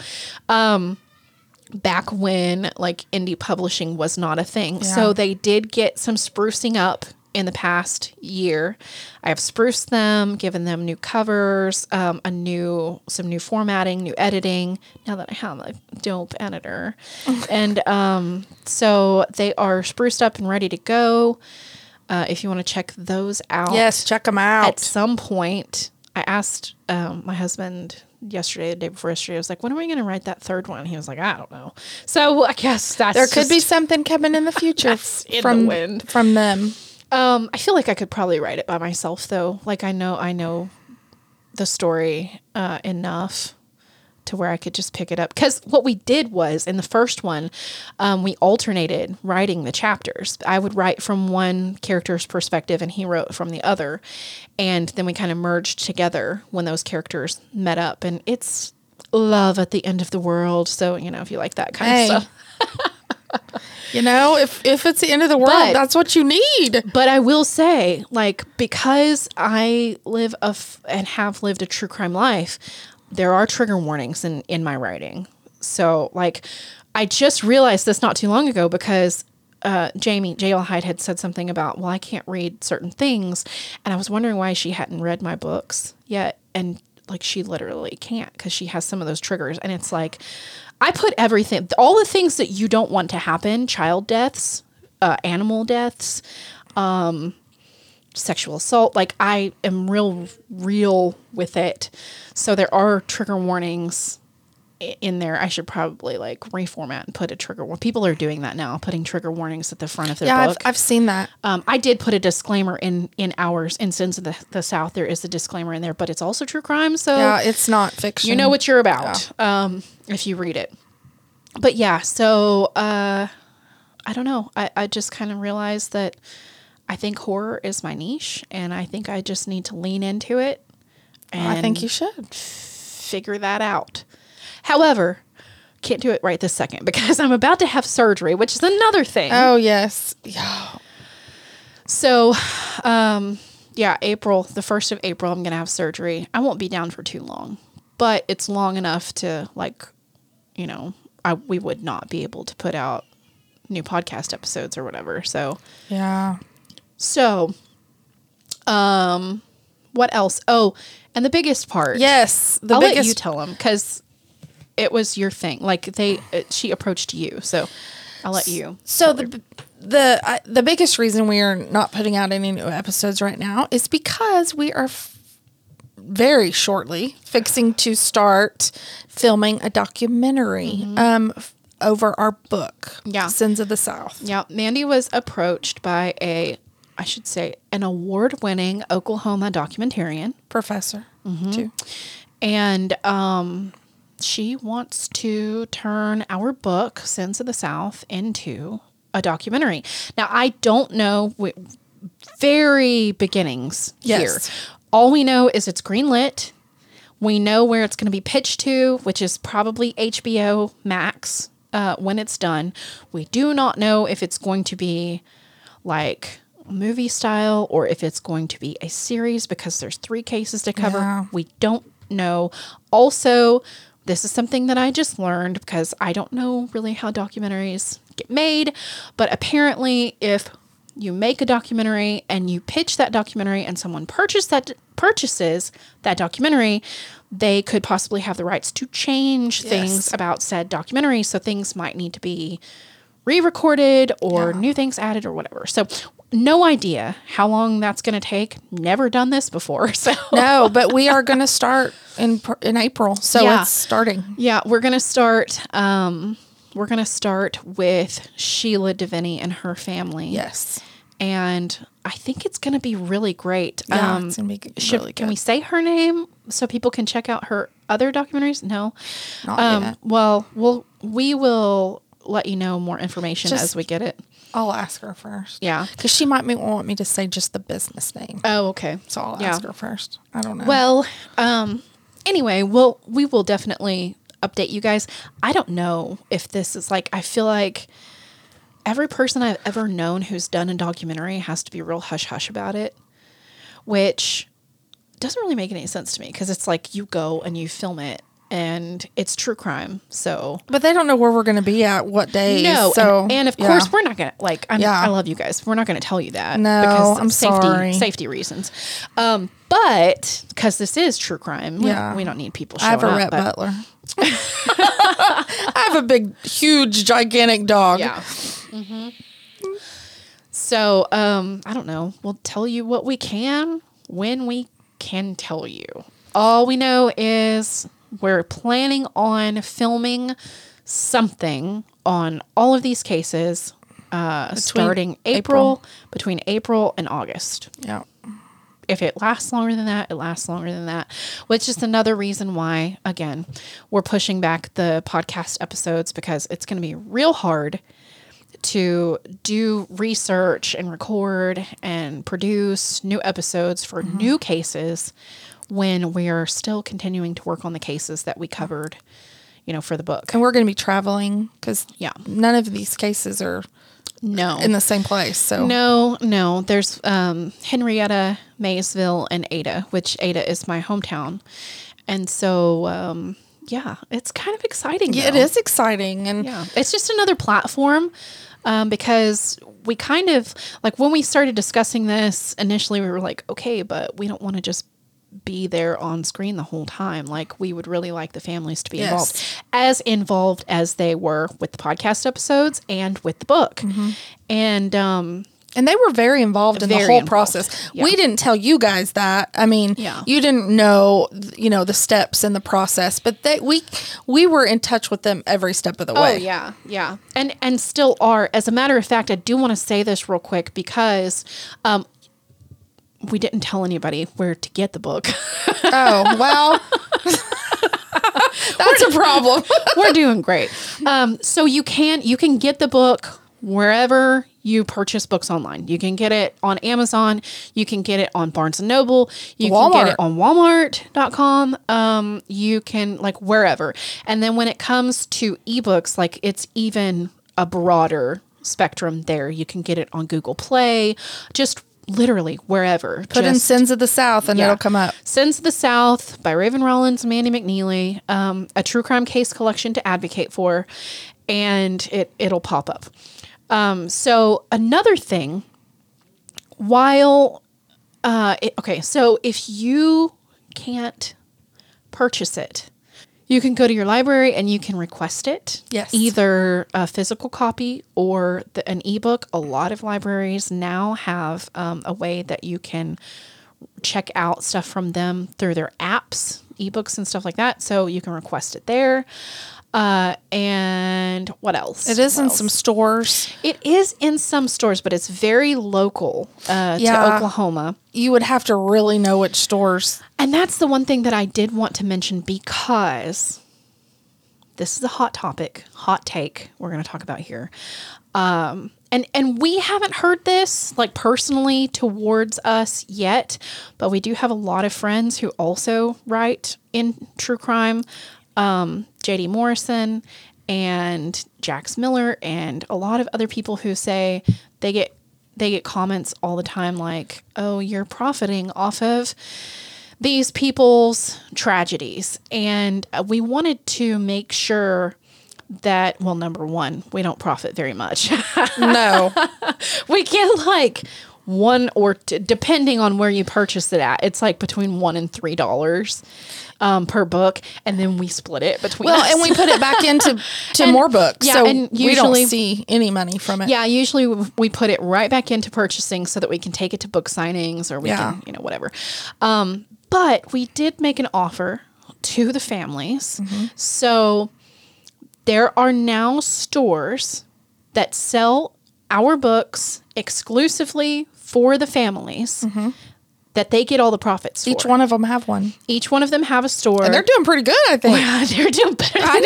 Back when like indie publishing was not a thing. Yeah. So they did get some sprucing up in the past year. I have spruced them, given them new covers, some new formatting, new editing, now that I have a dope editor. And so they are spruced up and ready to go. If you want to check those out. Yes, check them out. At some point, I asked my husband yesterday, the day before yesterday, I was like, when are we going to write that third one? He was like, I don't know. So I guess There could be something coming in the future in from the wind. from them. I feel like I could probably write it by myself though. Like I know the story enough to where I could just pick it up. Because what we did was in the first one, we alternated writing the chapters. I would write from one character's perspective and he wrote from the other. And then we kind of merged together when those characters met up. And it's love at the end of the world. So, if you like that kind of stuff. If it's the end of the world, that's what you need. But I will say, like, because I live and have lived a true crime life, there are trigger warnings in my writing. So, like, I just realized this not too long ago because Jamie, J.L. Hyde, had said something about, well, I can't read certain things. And I was wondering why she hadn't read my books yet. And, like, she literally can't because she has some of those triggers. And it's like, I put everything, all the things that you don't want to happen, child deaths, animal deaths, sexual assault, like I am real with it. So there are trigger warnings in there. I should probably like reformat and put a trigger warning. People are doing that now, putting trigger warnings at the front of their book. I've seen that. I did put a disclaimer in ours, in Sins of the South. There is a disclaimer in there, but it's also true crime. So yeah, it's not fiction. You know what you're about if you read it. But yeah, so I don't know. I just kind of realized that I think horror is my niche, and I think I just need to lean into it. And I think you should figure that out. However, can't do it right this second because I'm about to have surgery, which is another thing. Oh, yes. Yeah. So, April, the 1st of April, I'm going to have surgery. I won't be down for too long, but it's long enough to we would not be able to put out new podcast episodes or whatever. So, yeah. So, what else? Oh, and the biggest part. Yes. I'll let you tell them because it was your thing. Like she approached you. So I'll let you. So the biggest reason we are not putting out any new episodes right now is because we are very shortly fixing to start filming a documentary over our book, Sins of the South. Yeah. Mandy was approached by an award-winning Oklahoma documentarian. Professor, too. And she wants to turn our book, Sins of the South, into a documentary. Now, I don't know, very beginnings here. All we know is it's greenlit. We know where it's going to be pitched to, which is probably HBO Max when it's done. We do not know if it's going to be like movie style or if it's going to be a series because there's 3 cases to cover. Yeah. We don't know. Also, this is something that I just learned because I don't know really how documentaries get made, but apparently if you make a documentary and you pitch that documentary and someone purchases that documentary, they could possibly have the rights to change things about said documentary. So things might need to be re-recorded or new things added or whatever. So no idea how long that's going to take. Never done this before. So no, but we are going to start in April. So it's starting. Yeah, we're going to start. We're going to start with Sheila Deviney and her family. Yes. And I think it's going to be really great. Yeah, it's going to be really good. Can we say her name so people can check out her other documentaries? No. Not yet. Well, we will let you know more information as we get it. I'll ask her first. Yeah. Because she might want me to say just the business name. Oh, okay. So I'll ask her first. I don't know. Well, anyway, we will definitely update you guys. I don't know if this is like, I feel like every person I've ever known who's done a documentary has to be real hush hush about it, which doesn't really make any sense to me because it's like you go and you film it and it's true crime. So, but they don't know where we're going to be at what days. no, so and of course we're not going to like. I love you guys. We're not going to tell you that. No, because I'm sorry. Safety reasons. But because this is true crime, we don't need people showing I have a up. Rhett Butler. I have a big, huge, gigantic dog. Yeah. So, I don't know. We'll tell you what we can when we can tell you. All we know is we're planning on filming something on all of these cases starting between April and August. Yeah. If it lasts longer than that, it lasts longer than that. Which is another reason why, again, we're pushing back the podcast episodes because it's going to be real hard to do research and record and produce new episodes for new cases when we're still continuing to work on the cases that we covered, for the book. And we're going to be traveling because none of these cases are in the same place. So no. There's Henrietta, Maysville, and Ada, which Ada is my hometown. And so, it's kind of exciting. Yeah, it is exciting. And it's just another platform because we kind of, like when we started discussing this, initially we were like, okay, but we don't want to just be there on screen the whole time. Like we would really like the families to be involved as they were with the podcast episodes and with the book. And they were very involved in the whole process. Yeah. We didn't tell you guys that. I mean, you didn't know, the steps in the process, but we were in touch with them every step of the way. Oh yeah. And still are. As a matter of fact, I do want to say this real quick because, we didn't tell anybody where to get the book. Oh, well, that's a problem. We're doing great. So you can get the book wherever you purchase books online. You can get it on Amazon. You can get it on Barnes & Noble. You can get it on Walmart.com. You can wherever. And then when it comes to ebooks, it's even a broader spectrum there. You can get it on Google Play, just literally wherever. Put in Sins of the South and it'll come up. Sins of the South by Raven Rollins and Mandy McNeely, a true crime case collection to advocate for, and it'll pop up. So another thing, so if you can't purchase it, you can go to your library and you can request it. Yes. Either a physical copy or an ebook. A lot of libraries now have a way that you can check out stuff from them through their apps, ebooks and stuff like that. So you can request it there. And what else? It is in some stores. It is in some stores, but it's very local to Oklahoma. You would have to really know which stores. And that's the one thing that I did want to mention because this is a hot take we're going to talk about here. And we haven't heard this personally towards us yet, but we do have a lot of friends who also write in true crime. J.D. Morrison and Jax Miller and a lot of other people who say they get comments all the time like, oh, you're profiting off of these people's tragedies. And we wanted to make sure that, well, number one, we don't profit very much. No. We get one or two, depending on where you purchase it at. It's between $1 and $3 per book, and then we split it between us. And we put it back into more books. Yeah, so and usually, we don't see any money from it. Yeah, usually we put it right back into purchasing so that we can take it to book signings or we can, whatever. But we did make an offer to the families. Mm-hmm. So there are now stores that sell our books exclusively for the families that they get all the profits for. Each one of them have one. Each one of them have a store. And they're doing pretty good, I think. Well, they're doing better than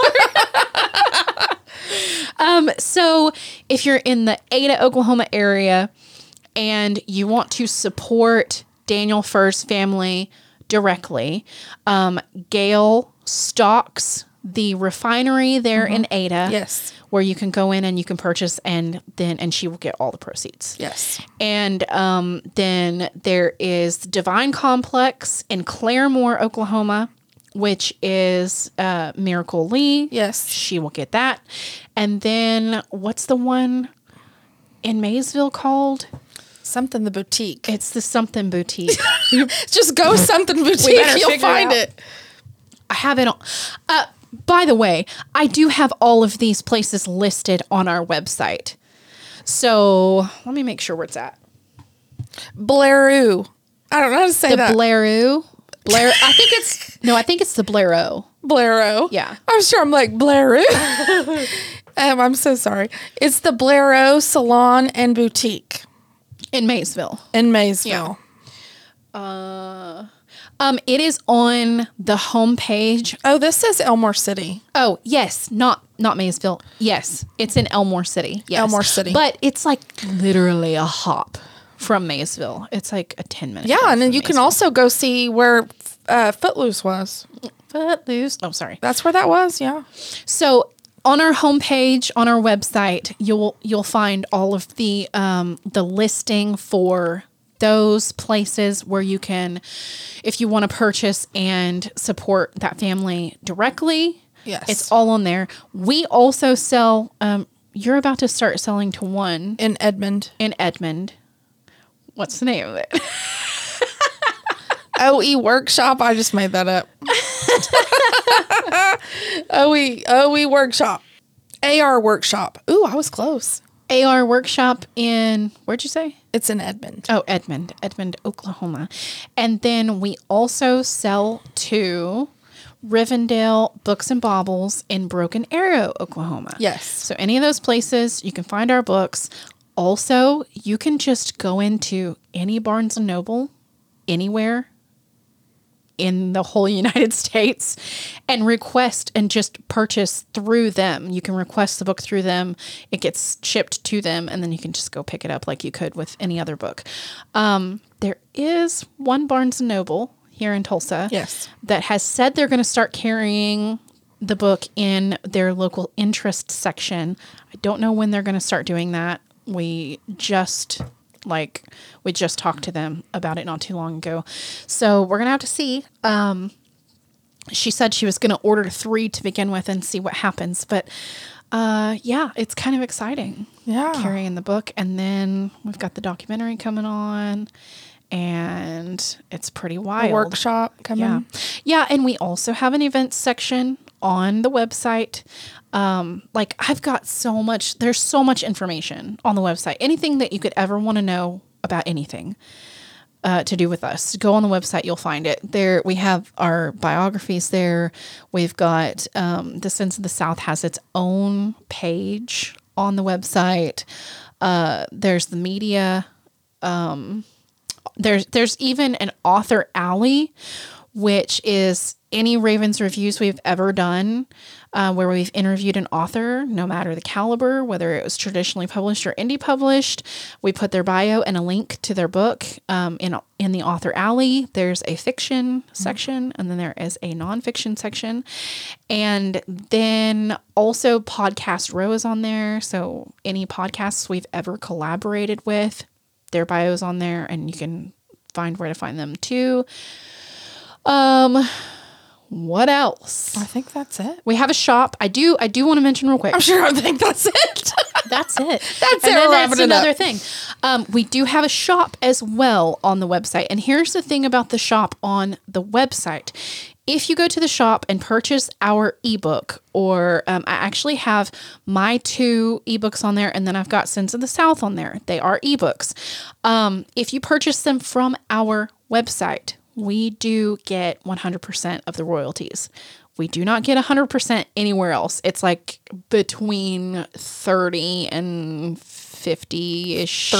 I know. So if you're in the Ada, Oklahoma area and you want to support Daniel Furr's family directly, Gail stocks the refinery there in Ada. Yes. Where you can go in and you can purchase, and she will get all the proceeds. Yes. And then there is Divine Complex in Claremore, Oklahoma, which is Miracle Lee. Yes. She will get that. And then what's the one in Maysville called? Something the Boutique. It's the Something Boutique. Just go Something Boutique. You'll find it. I have it on. By the way, I do have all of these places listed on our website. So let me make sure where it's at. Blairu. I don't know how to say that. Blairu. I think it's the Blairu. Blairu. Yeah. I'm sure I'm like Blairu. I'm so sorry. It's the Blairu Salon and Boutique. In Maysville. It is on the homepage. Oh, this says Elmore City. Oh, yes. Not Maysville. Yes. It's in Elmore City. Yes. Elmore City. But it's like literally a hop from Maysville. It's like a 10-minute. Yeah, and then you can also go see where Footloose was. Footloose. Oh, sorry. That's where that was, yeah. So on our homepage, on our website, you'll find all of the listing for those places where you can, if you want to purchase and support that family directly. Yes. It's all on there. We also sell, you're about to start selling to one. In Edmond. What's the name of it? OE Workshop. I just made that up. OE Workshop. AR Workshop. Ooh, I was close. AR Workshop in, where'd you say? It's in Edmond. Oh, Edmond, Oklahoma. And then we also sell to Rivendell Books and Baubles in Broken Arrow, Oklahoma. Yes. So any of those places, you can find our books. Also, you can just go into any Barnes & Noble anywhere in the whole United States and request and just purchase through them. You can request the book through them. It gets shipped to them, and then you can just go pick it up like you could with any other book. There is one Barnes & Noble here in Tulsa, yes, that has said they're going to start carrying the book in their local interest section. I don't know when they're going to start doing that. We just talked to them about it not too long ago. So we're going to have to see. She said she was going to order 3 to begin with and see what happens. But yeah, it's kind of exciting. Yeah. Carrying the book. And then we've got the documentary coming on. And it's pretty wild. A workshop coming. Yeah. Yeah. And we also have an events section on the website. I've got there's so much information on the website. Anything that you could ever want to know about anything to do with us, go on the website, you'll find it there. We have our biographies there. We've got, the Sins of the South has its own page on the website. There's the media. There's even an author alley, which is any Ravens reviews we've ever done, where we've interviewed an author, no matter the caliber, whether it was traditionally published or indie published. We put their bio and a link to their book in the author alley. There's a fiction section, and then there is a nonfiction section. And then also Podcast Row is on there. So any podcasts we've ever collaborated with, their bio's on there, and you can find where to find them too. What else? I think that's it. We have a shop. I do want to mention real quick. I'm sure I think that's it. That's it. That's and it. then that's another thing. We do have a shop as well on the website. And here's the thing about the shop on the website. If you go to the shop and purchase our ebook, or I actually have my 2 ebooks on there, and then I've got Sins of the South on there. They are ebooks. If you purchase them from our website, we do get 100% of the royalties. We do not get 100% anywhere else. It's like between 30 and 50-ish.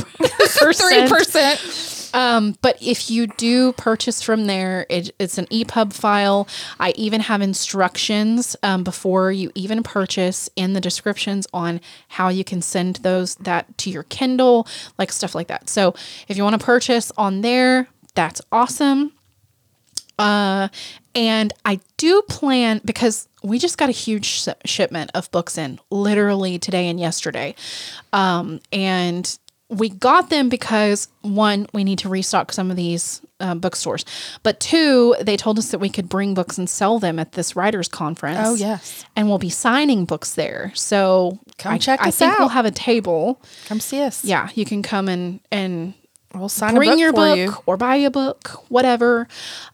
3%. But if you do purchase from there, it's an EPUB file. I even have instructions before you even purchase in the descriptions on how you can send that to your Kindle, like stuff like that. So if you want to purchase on there, that's awesome. And I do plan, because we just got a huge shipment of books in literally today and yesterday. And we got them because, one, we need to restock some of these bookstores. But two, they told us that we could bring books and sell them at this writers conference. Oh, yes. And we'll be signing books there. So Come check us I think out. we'll have a table. Come see us. Yeah, you can come and We'll sign bring a book your for book you. or buy a book, whatever.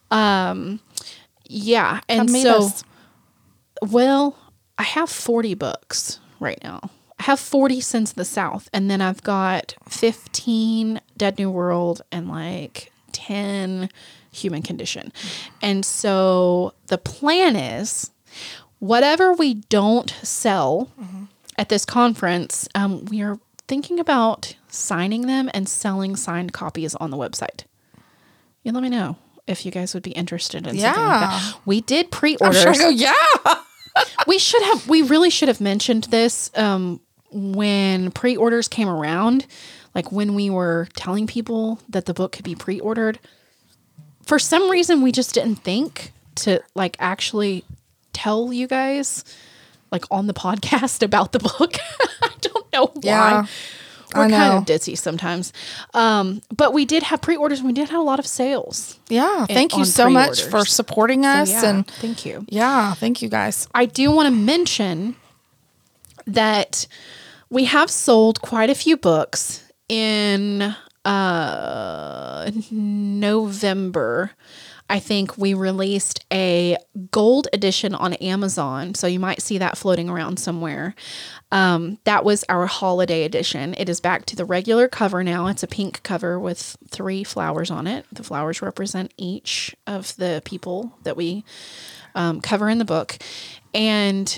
Yeah. And Come meet so, us. well, I have 40 books right now. I have 40 Sins of the South, and then I've got 15 Dead New World and like 10 Human Condition. And so the plan is, whatever we don't sell at this conference, we are thinking about signing them and selling signed copies on the website. You let me know if you guys would be interested in something like that. We did I'm pre-orders. sure I go, yeah. We really should have mentioned this when pre-orders came around, like when we were telling people that the book could be pre-ordered. For some reason, we just didn't think to like actually tell you guys like on the podcast about the book. I don't know why. Yeah, We're I know. kind of ditzy sometimes. But we did have pre-orders and we did have a lot of sales. Yeah. Thank you on so much pre-orders. for supporting us. Yeah, And thank you. yeah, thank you guys. I do want to mention that we have sold quite a few books in November. I think we released a gold edition on Amazon, so you might see that floating around somewhere. That was our holiday edition. It is back to the regular cover now. It's a pink cover with 3 flowers on it. The flowers represent each of the people that we cover in the book. And,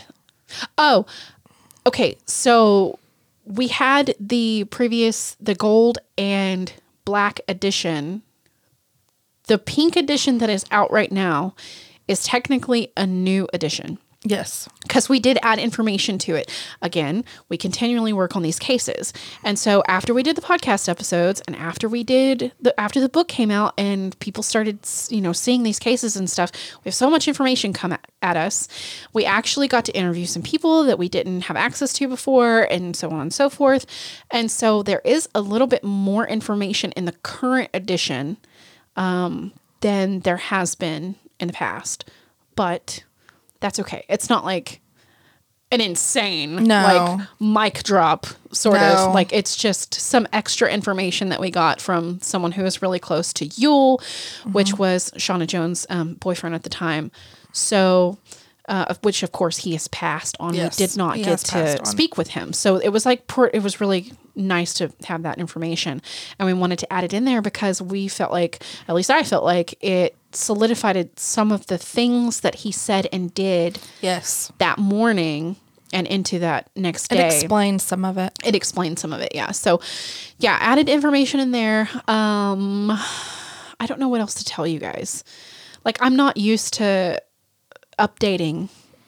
okay, so we had the gold and black edition. The pink edition that is out right now is technically a new edition Yes. because we did add information to it. Again, we continually work on these cases. And so after we did the podcast episodes and after after the book came out and people started, seeing these cases and stuff, we have so much information come at us. We actually got to interview some people that we didn't have access to before and so on and so forth. And so there is a little bit more information in the current edition than there has been in the past, but that's okay. It's not like an insane, like mic drop sort of, like it's just some extra information that we got from someone who was really close to Yule, which was Shauna Jones' boyfriend at the time. So, which of course he has passed on. Yes, we did not he get has passed to on. speak with him. So it was like, it was really nice to have that information. And we wanted to add it in there because we felt like, at least I felt like it solidified some of the things that he said and did Yes. that morning and into that next It day. explains some of it. It explained some of it. Yeah. So yeah, added information in there. I don't know what else to tell you guys. Like, I'm not used to updating.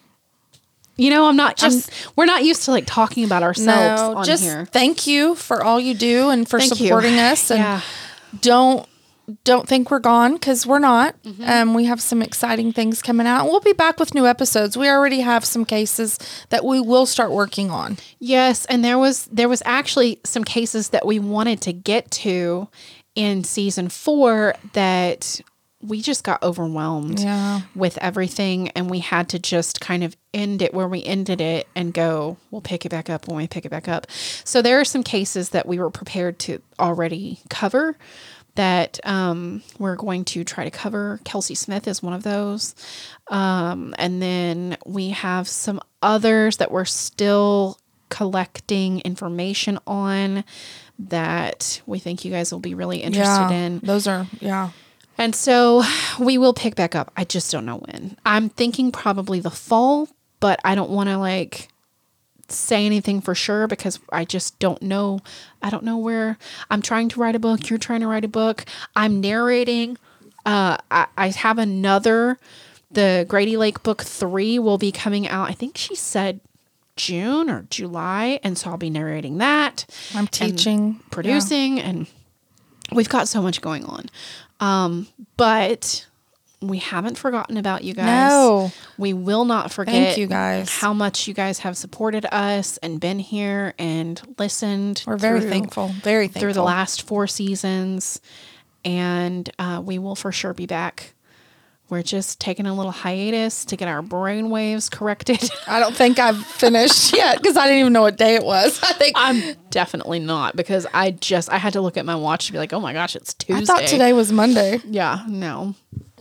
We're not used to like talking about ourselves on just here. thank you for all you do and for Thank you. supporting us. And Yeah. don't think we're gone, because we're not. We have some exciting things coming out. We'll be back with new episodes. We already have some cases that we will start working on. Yes, and there was actually some cases that we wanted to get to in season 4 that we just got overwhelmed with everything, and we had to just kind of end it where we ended it and go, we'll pick it back up when we pick it back up. So there are some cases that we were prepared to already cover that we're going to try to cover. Kelsey Smith is one of those. And then we have some others that we're still collecting information on that we think you guys will be really interested in. Those are, And so we will pick back up. I just don't know when. I'm thinking probably the fall, but I don't want to like say anything for sure because I just don't know. I don't know where. I'm trying to write a book. You're trying to write a book. I'm narrating. I have the Grady Lake book 3 will be coming out. I think she said June or July. And so I'll be narrating that. I'm teaching, producing, and we've got so much going on. But we haven't forgotten about you guys. No. We will not forget Thank you guys. how much you guys have supported us and been here and listened. We're very thankful. Very thankful. Through the last 4 seasons. And we will for sure be back. We're just taking a little hiatus to get our brain waves corrected. I don't think I've finished yet because I didn't even know what day it was. I think I'm definitely not, because I had to look at my watch to be like, oh my gosh, it's Tuesday. I thought today was Monday. Yeah, no.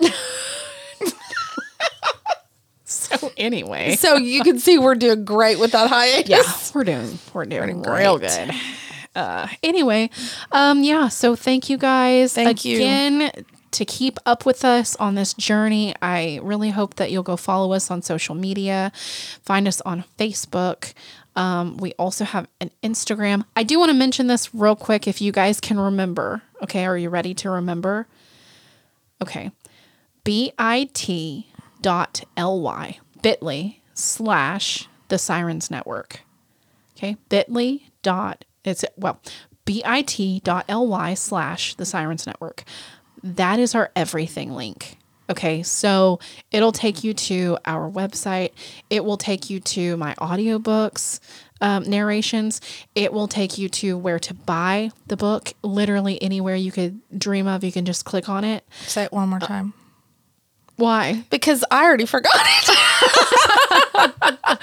So anyway. So you can see we're doing great with that hiatus. Yeah, we're doing real good. Anyway, yeah, so thank you guys. Thank you. Again, to keep up with us on this journey. I really hope that you'll go follow us on social media. Find us on Facebook. We also have an Instagram. I do want to mention this real quick if you guys can remember. Okay, are you ready to remember? Okay. bit.ly, bit.ly/The Sirens Network. Okay, bit.ly/The Sirens Network. That is our everything link. Okay, so it'll take you to our website. It will take you to my audiobooks, narrations. It will take you to where to buy the book. Literally anywhere you could dream of, you can just click on it. Say it one more time. Why? Because I already forgot it.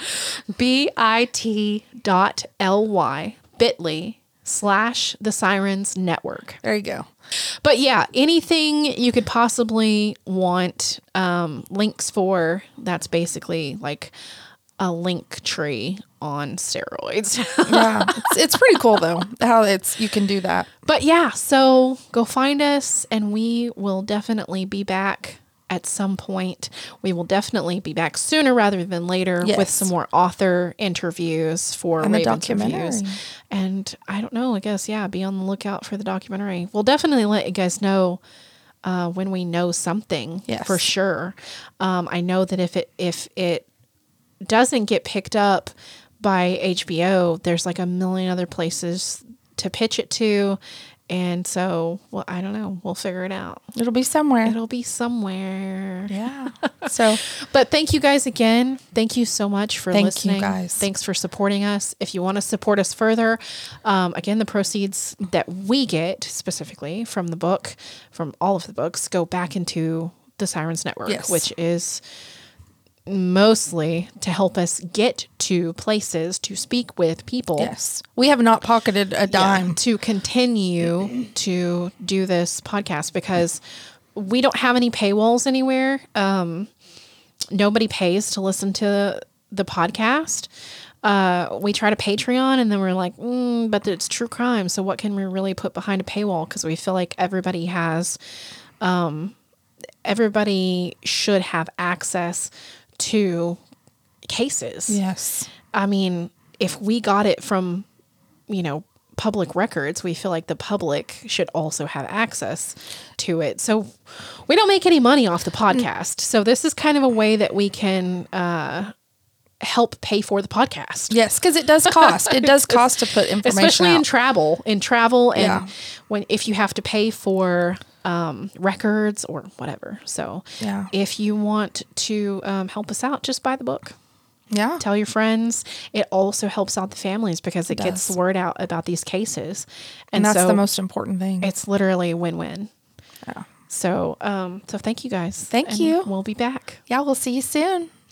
bit.ly/The Sirens Network. There you go. But yeah, anything you could possibly want links for, that's basically like a link tree on steroids. Yeah, it's pretty cool though how you can do that. But yeah, so go find us and we will definitely be back at some point. We will definitely be back sooner rather than later with some more author interviews for And the Ravens documentary. Reviews. And I don't know, I guess, yeah, be on the lookout for the documentary. We'll definitely let you guys know when we know something for sure. I know that if it doesn't get picked up by HBO, there's like a million other places to pitch it to. And so, well, I don't know. We'll figure it out. It'll be somewhere. Yeah. So, but thank you guys again. Thank you so much for listening. Thank you guys. Thanks for supporting us. If you want to support us further, again, the proceeds that we get specifically from the book, from all of the books, go back into the Sirens Network, which is mostly to help us get to places to speak with people. Yes. We have not pocketed a dime to continue to do this podcast because we don't have any paywalls anywhere. Nobody pays to listen to the podcast. We tried a Patreon and then we're like, but it's true crime. So what can we really put behind a paywall? Because we feel like everybody should have access to cases. Yes. I mean, if we got it from, public records, we feel like the public should also have access to it. So we don't make any money off the podcast. So this is kind of a way that we can help pay for the podcast. Yes, because it does cost. It does cost to put information especially out. in travel and if you have to pay for records or whatever. So if you want to help us out, just buy the book. Yeah. Tell your friends. It also helps out the families because it gets the word out about these cases. And that's the most important thing. It's literally a win-win. Yeah. So thank you guys. Thank you. We'll be back. Yeah, we'll see you soon.